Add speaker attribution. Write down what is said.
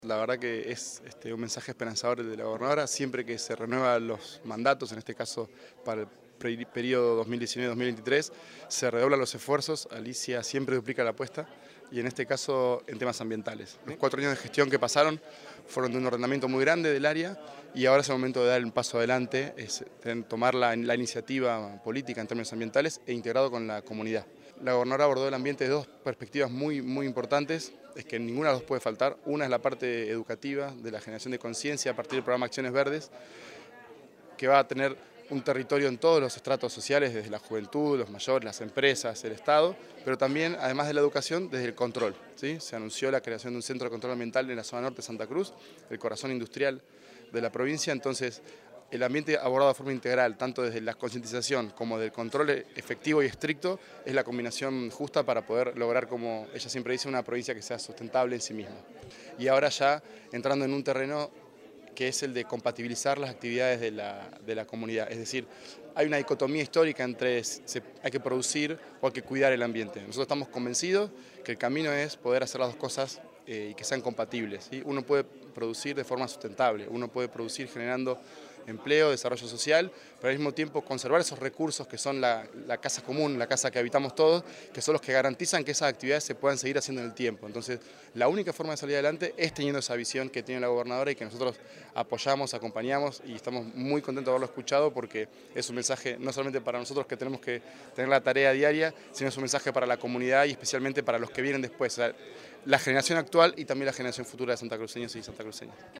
Speaker 1: La verdad que es un mensaje esperanzador de la gobernadora. Siempre que se renuevan los mandatos, en este caso para el periodo 2019-2023, se redoblan los esfuerzos. Alicia siempre duplica la apuesta y en este caso en temas ambientales. Los 4 años de gestión que pasaron fueron de un ordenamiento muy grande del área y ahora es el momento de dar un paso adelante, es tomar la iniciativa política en términos ambientales e integrado con la comunidad. La gobernadora abordó el ambiente de dos perspectivas muy importantes, es que ninguna de las dos puede faltar. Una es la parte educativa, de la generación de conciencia a partir del programa Acciones Verdes, que va a tener un territorio en todos los estratos sociales, desde la juventud, los mayores, las empresas, el Estado, pero también, además de la educación, desde el control, ¿sí? Se anunció la creación de un centro de control ambiental en la zona norte de Santa Cruz, el corazón industrial de la provincia. Entonces, el ambiente abordado de forma integral, tanto desde la concientización como del control efectivo y estricto, es la combinación justa para poder lograr, como ella siempre dice, una provincia que sea sustentable en sí misma. Y ahora ya entrando en un terreno que es el de compatibilizar las actividades de la comunidad. Es decir, hay una dicotomía histórica entre hay que producir o hay que cuidar el ambiente. Nosotros estamos convencidos que el camino es poder hacer las dos cosas y que sean compatibles, ¿sí? Uno puede producir de forma sustentable, uno puede producir generando empleo, desarrollo social, pero al mismo tiempo conservar esos recursos que son la casa común, la casa que habitamos todos, que son los que garantizan que esas actividades se puedan seguir haciendo en el tiempo. Entonces, la única forma de salir adelante es teniendo esa visión que tiene la gobernadora y que nosotros apoyamos, acompañamos y estamos muy contentos de haberlo escuchado porque es un mensaje no solamente para nosotros que tenemos que tener la tarea diaria, sino es un mensaje para la comunidad y especialmente para los que vienen después, o sea, la generación actual y también la generación futura de santacruceños y santacruceñas.